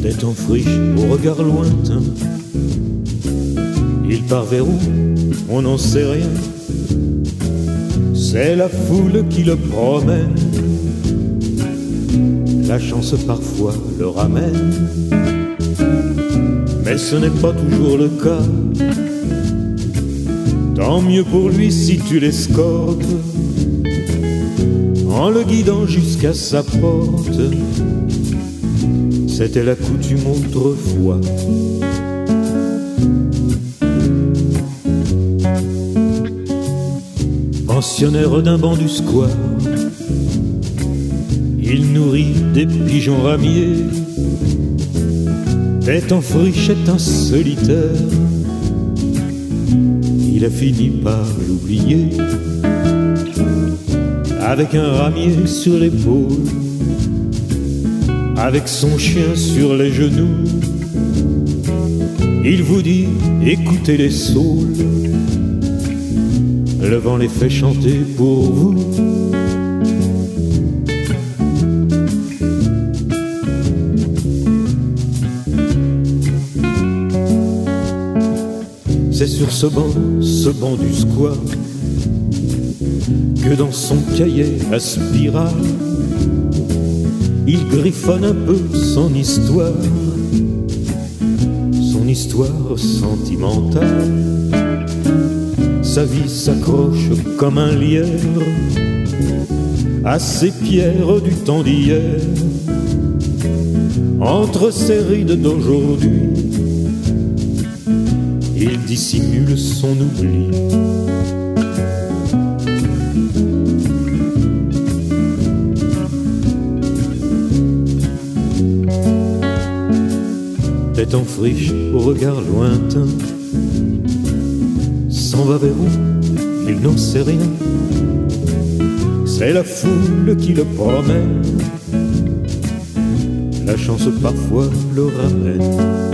tête en friche au regard lointain. Il part vers où on n'en sait rien. C'est la foule qui le promène. La chance parfois le ramène, mais ce n'est pas toujours le cas. Tant mieux pour lui si tu l'escortes, en le guidant jusqu'à sa porte. C'était la coutume autrefois. Pensionnaire d'un banc du square, il nourrit des pigeons ramiers. Tête en frichette, un solitaire, il a fini par l'oublier. Avec un ramier sur l'épaule, avec son chien sur les genoux, il vous dit écoutez les saules, le vent les fait chanter pour vous. C'est sur ce banc du square, que dans son cahier à spirale, il griffonne un peu son histoire sentimentale. Sa vie s'accroche comme un lièvre à ces pierres du temps d'hier. Entre ces rides d'aujourd'hui, il dissimule son oubli. Tête en friche au regard lointain, s'en va vers où il n'en sait rien. C'est la foule qui le promène, la chance parfois le ramène.